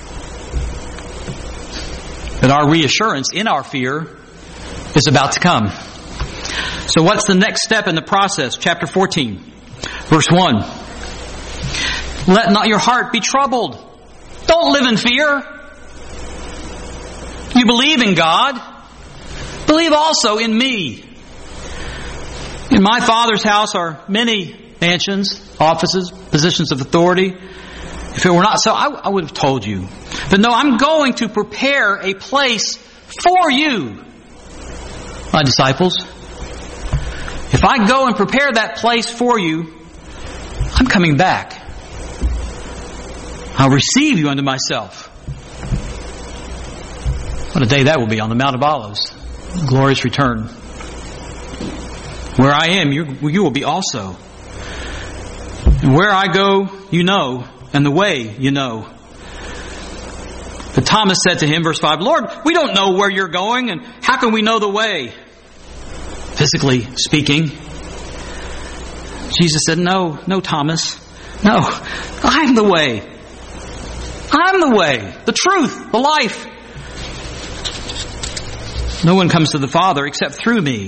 But our reassurance in our fear is about to come. So what's the next step in the process? Chapter 14, verse 1. Let not your heart be troubled. Don't live in fear. You believe in God. Believe also in me. In my Father's house are many mansions, offices, positions of authority. If it were not so, I would have told you. But no, I'm going to prepare a place for you, my disciples. If I go and prepare that place for you, I'm coming back. I'll receive you unto myself. What a day that will be on the Mount of Olives. Glorious return. Where I am, you will be also. And where I go, you know, and the way you know. But Thomas said to Him, verse 5, Lord, we don't know where you're going, and how can we know the way? Physically speaking. Jesus said, No, Thomas. No, I'm the way. I'm the way, the truth, the life. No one comes to the Father except through me.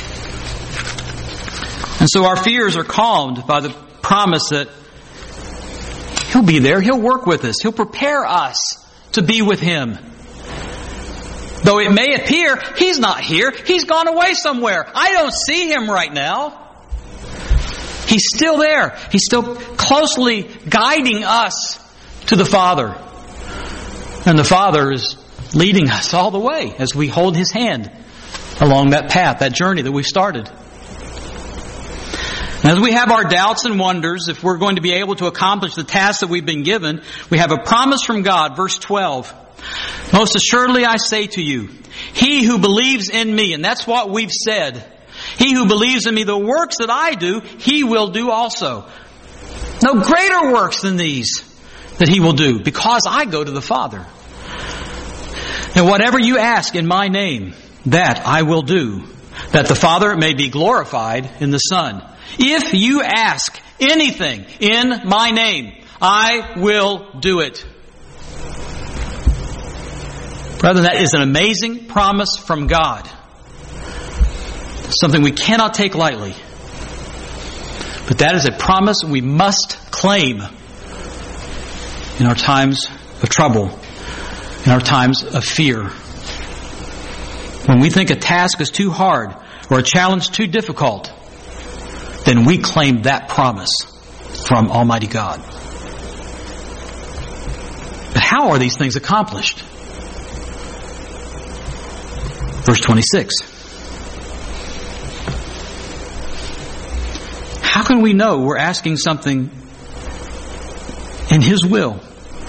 And so our fears are calmed by the promise that He'll be there. He'll work with us. He'll prepare us to be with Him. Though it may appear He's not here. He's gone away somewhere. I don't see Him right now. He's still there. He's still closely guiding us to the Father. And the Father is leading us all the way as we hold His hand along that path, that journey that we've started. And as we have our doubts and wonders, if we're going to be able to accomplish the task that we've been given, we have a promise from God, verse 12. Most assuredly I say to you, he who believes in me, and that's what we've said, he who believes in me, the works that I do, he will do also. No greater works than these that he will do, because I go to the Father. And whatever you ask in my name, that I will do, that the Father may be glorified in the Son. If you ask anything in my name, I will do it. Brethren, that is an amazing promise from God. Something we cannot take lightly. But that is a promise we must claim in our times of trouble, in our times of fear. When we think a task is too hard or a challenge too difficult, then we claim that promise from Almighty God. But how are these things accomplished? Verse 26. can we know we're asking something in His will?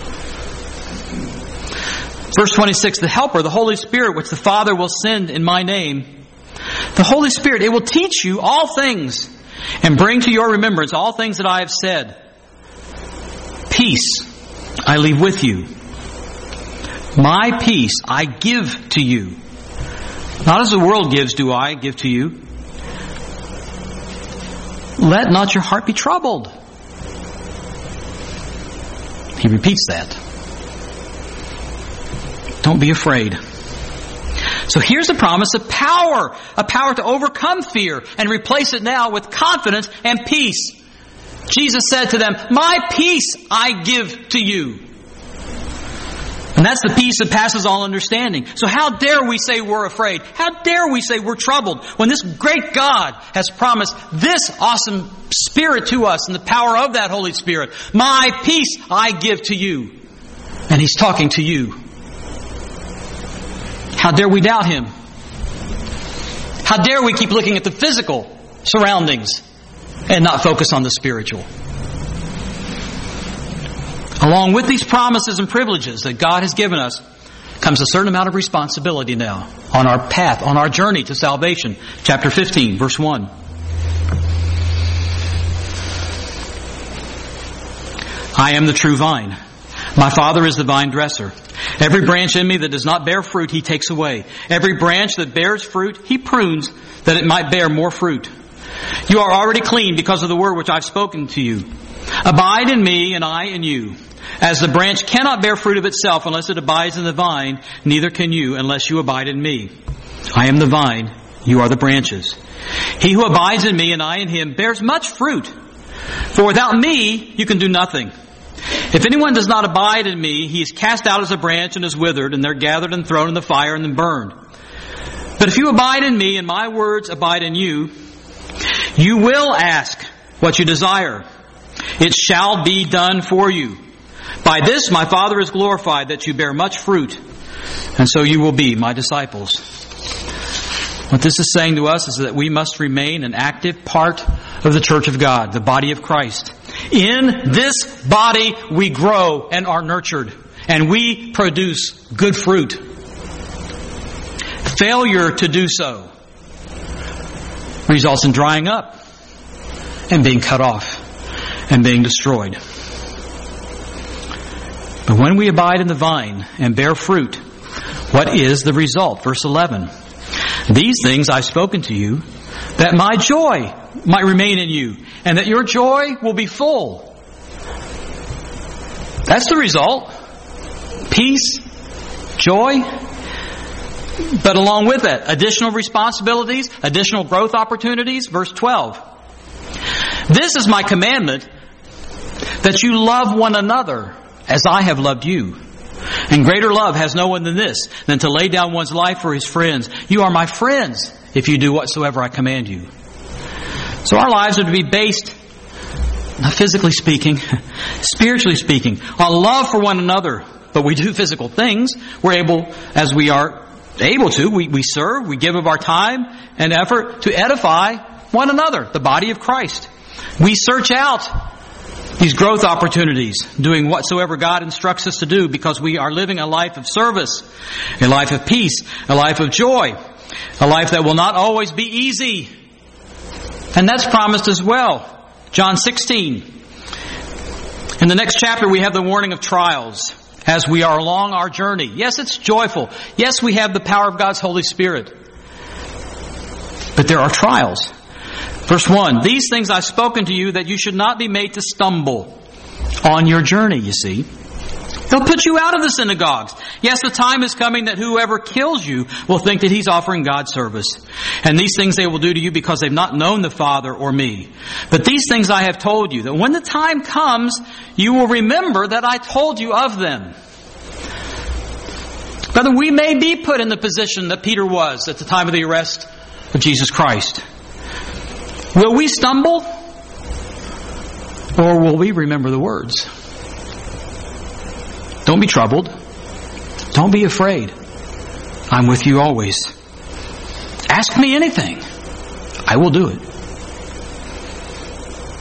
Verse 26, the Helper, the Holy Spirit, which the Father will send in my name. The Holy Spirit, it will teach you all things and bring to your remembrance all things that I have said. Peace I leave with you. My peace I give to you. Not as the world gives do I give to you. Let not your heart be troubled. He repeats that. Don't be afraid. So here's a promise of power. A power to overcome fear and replace it now with confidence and peace. Jesus said to them, my peace I give to you. And that's the peace that passes all understanding. So how dare we say we're afraid? How dare we say we're troubled when this great God has promised this awesome Spirit to us and the power of that Holy Spirit? My peace I give to you. And He's talking to you. How dare we doubt Him? How dare we keep looking at the physical surroundings and not focus on the spiritual? Along with these promises and privileges that God has given us comes a certain amount of responsibility now on our path, on our journey to salvation. Chapter 15, verse 1. I am the true vine. My Father is the vine dresser. Every branch in me that does not bear fruit, He takes away. Every branch that bears fruit, He prunes, that it might bear more fruit. You are already clean because of the word which I've spoken to you. Abide in me, and I in you. As the branch cannot bear fruit of itself unless it abides in the vine, neither can you unless you abide in me. I am the vine, you are the branches. He who abides in me and I in him bears much fruit. For without me, you can do nothing. If anyone does not abide in me, he is cast out as a branch and is withered, and they're gathered and thrown in the fire and then burned. But if you abide in me and my words abide in you, you will ask what you desire. It shall be done for you. By this my Father is glorified, that you bear much fruit, and so you will be my disciples. What this is saying to us is that we must remain an active part of the church of God, the body of Christ. In this body we grow and are nurtured, and we produce good fruit. Failure to do so results in drying up and being cut off and being destroyed. But when we abide in the vine and bear fruit, what is the result? Verse 11. These things I've spoken to you, that my joy might remain in you, and that your joy will be full. That's the result. Peace, joy. But along with that, additional responsibilities, additional growth opportunities. Verse 12. This is my commandment, that you love one another as I have loved you. And greater love has no one than this, than to lay down one's life for his friends. You are my friends if you do whatsoever I command you. So our lives are to be based, not physically speaking, spiritually speaking, on love for one another. But we do physical things. We're able, as we are able to, we serve, we give of our time and effort to edify one another, the body of Christ. We search out these growth opportunities, doing whatsoever God instructs us to do, because we are living a life of service, a life of peace, a life of joy, a life that will not always be easy. And that's promised as well. John 16. In the next chapter we have the warning of trials as we are along our journey. Yes, it's joyful. Yes, we have the power of God's Holy Spirit. But there are trials. Verse 1, these things I've spoken to you that you should not be made to stumble on your journey, you see. They'll put you out of the synagogues. Yes, the time is coming that whoever kills you will think that he's offering God service. And these things they will do to you because they've not known the Father or me. But these things I have told you, that when the time comes, you will remember that I told you of them. Brother, we may be put in the position that Peter was at the time of the arrest of Jesus Christ. Will we stumble? Or will we remember the words? Don't be troubled. Don't be afraid. I'm with you always. Ask me anything. I will do it.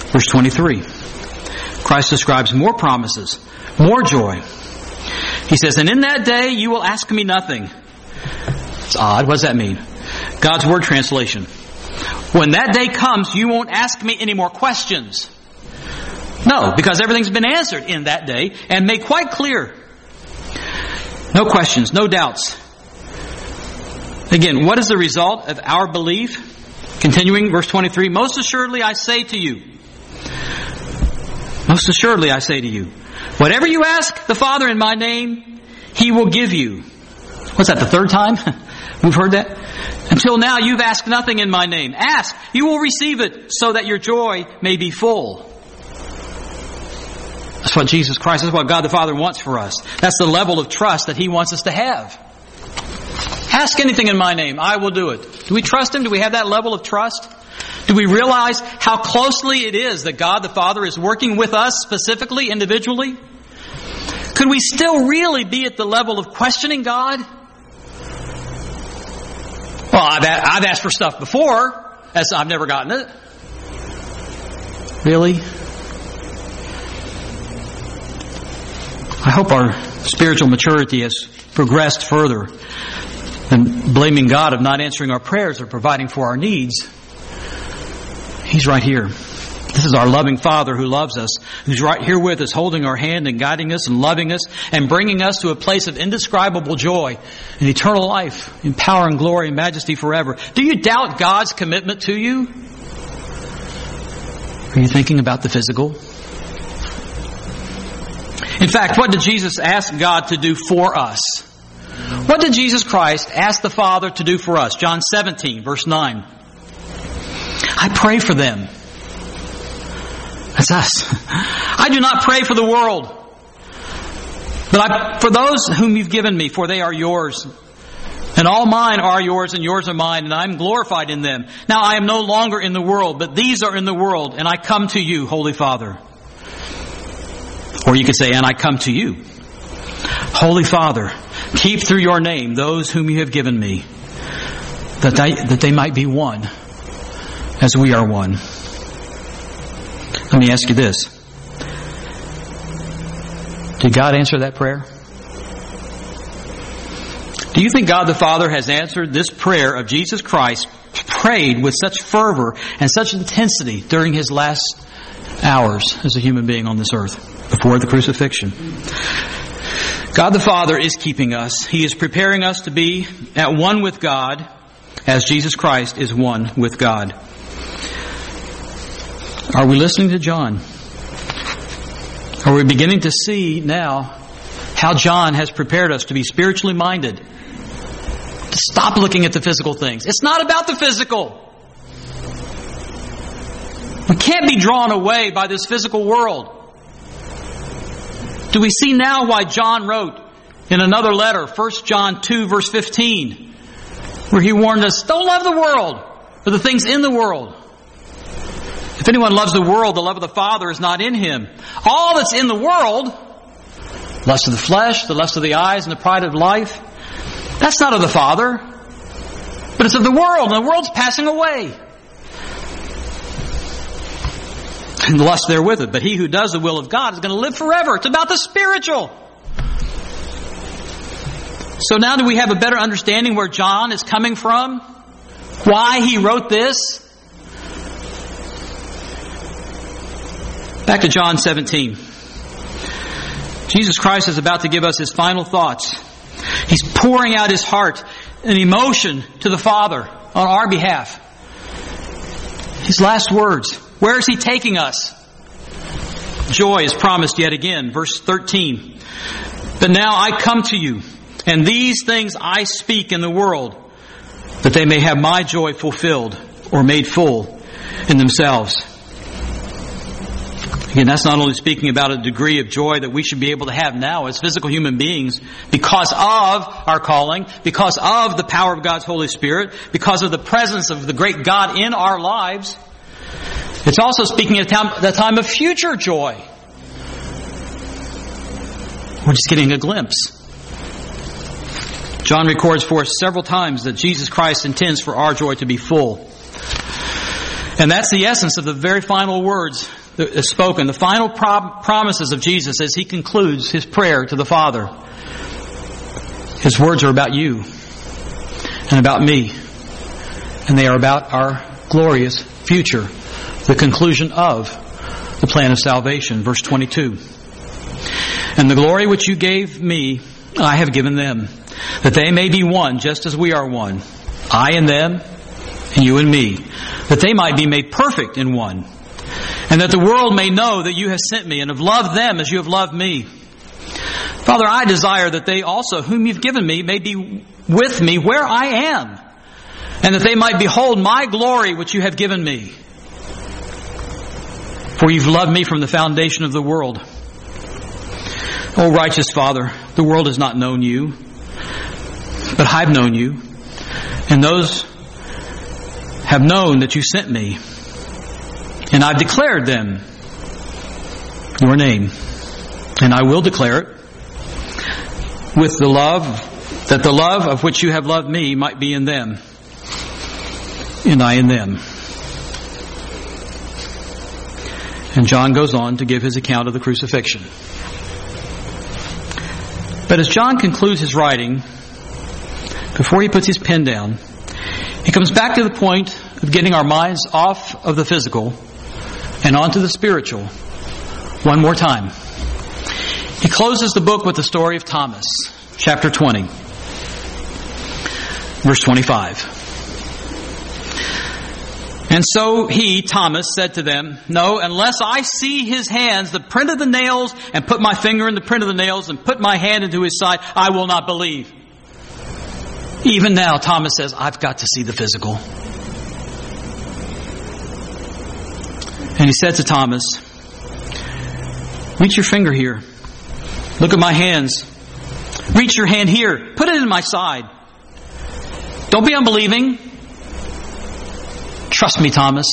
Verse 23. Christ describes more promises, more joy. He says, and in that day you will ask me nothing. It's odd. What does that mean? God's Word translation. When that day comes, you won't ask me any more questions. No, because everything's been answered in that day and made quite clear. No questions, no doubts. Again, what is the result of our belief? Continuing, verse 23, most assuredly I say to you, whatever you ask the Father in my name, He will give you. What's that, the third time we've heard that? Until now you've asked nothing in my name. Ask, you will receive it, so that your joy may be full. That's what Jesus Christ, that's what God the Father wants for us. That's the level of trust that He wants us to have. Ask anything in my name, I will do it. Do we trust Him? Do we have that level of trust? Do we realize how closely it is that God the Father is working with us specifically, individually? Could we still really be at the level of questioning God? Well, I've asked for stuff before, as I've never gotten it. Really? I hope our spiritual maturity has progressed further than blaming God of not answering our prayers or providing for our needs. He's right here. This is our loving Father who loves us, who's right here with us, holding our hand and guiding us and loving us and bringing us to a place of indescribable joy and eternal life in power and glory and majesty forever. Do you doubt God's commitment to you? Are you thinking about the physical? In fact, what did Jesus ask God to do for us? What did Jesus Christ ask the Father to do for us? John 17, verse 9. I pray for them. That's us. I do not pray for the world, but for those whom you've given me, for they are yours. And all mine are yours, and yours are mine, and I am glorified in them. Now I am no longer in the world, but these are in the world, and I come to you, Holy Father. Or you could say, and I come to you. Holy Father, keep through your name those whom you have given me, that they might be one, as we are one. Let me ask you this. Did God answer that prayer? Do you think God the Father has answered this prayer of Jesus Christ, prayed with such fervor and such intensity during His last hours as a human being on this earth, before the crucifixion? God the Father is keeping us. He is preparing us to be at one with God, as Jesus Christ is one with God. Are we listening to John? Are we beginning to see now how John has prepared us to be spiritually minded? To stop looking at the physical things. It's not about the physical. We can't be drawn away by this physical world. Do we see now why John wrote in another letter, 1 John 2 verse 15, where he warned us, don't love the world or the things in the world. If anyone loves the world, the love of the Father is not in him. All that's in the world, lust of the flesh, the lust of the eyes, and the pride of life, that's not of the Father, but it's of the world, and the world's passing away. And the lust there with it. But he who does the will of God is going to live forever. It's about the spiritual. So now do we have a better understanding where John is coming from? Why he wrote this? Back to John 17. Jesus Christ is about to give us His final thoughts. He's pouring out His heart and emotion to the Father on our behalf. His last words. Where is He taking us? Joy is promised yet again. Verse 13. But now I come to you, and these things I speak in the world, that they may have my joy fulfilled or made full in themselves. Again, that's not only speaking about a degree of joy that we should be able to have now as physical human beings because of our calling, because of the power of God's Holy Spirit, because of the presence of the great God in our lives. It's also speaking at the time of future joy. We're just getting a glimpse. John records for us several times that Jesus Christ intends for our joy to be full. And that's the essence of the very final words is spoken, the final promises of Jesus as He concludes His prayer to the Father. His words are about you and about me. And they are about our glorious future, the conclusion of the plan of salvation. Verse 22. And the glory which you gave me, I have given them, that they may be one, just as we are one. I and them, and you and me, that they might be made perfect in one. And that the world may know that you have sent me, and have loved them as you have loved me. Father, I desire that they also, whom you've given me, may be with me where I am, and that they might behold my glory which you have given me. For you've loved me from the foundation of the world. O righteous Father, the world has not known you, but I've known you, and those have known that you sent me, and I've declared them your name, and I will declare it, with the love, that the love of which you have loved me might be in them, and I in them. And John goes on to give his account of the crucifixion. But as John concludes his writing, before he puts his pen down, he comes back to the point of getting our minds off of the physical and onto the spiritual one more time. He closes the book with the story of Thomas, chapter 20, verse 25. And so he, Thomas, said to them, no, unless I see his hands, the print of the nails, and put my finger in the print of the nails, and put my hand into his side, I will not believe. Even now, Thomas says, I've got to see the physical. And he said to Thomas, reach your finger here. Look at my hands. Reach your hand here. Put it in my side. Don't be unbelieving. Trust me, Thomas.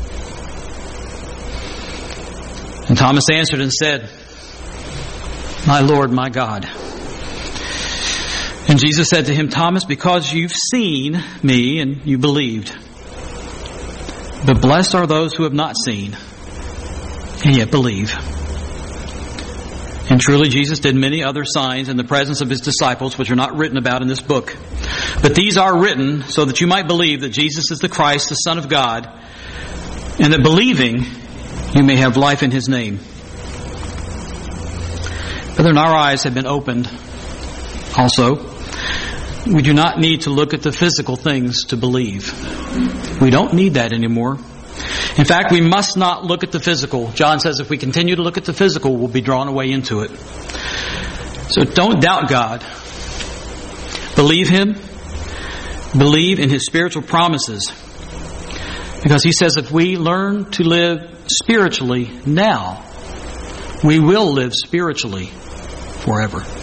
And Thomas answered and said, my Lord, my God. And Jesus said to him, Thomas, because you've seen me and you believed. But blessed are those who have not seen and yet believe. And truly Jesus did many other signs in the presence of His disciples, which are not written about in this book. But these are written so that you might believe that Jesus is the Christ, the Son of God, and that believing you may have life in His name. Brethren, our eyes have been opened also. We do not need to look at the physical things to believe. We don't need that anymore. In fact, we must not look at the physical. John says if we continue to look at the physical, we'll be drawn away into it. So don't doubt God. Believe Him. Believe in His spiritual promises. Because He says if we learn to live spiritually now, we will live spiritually forever.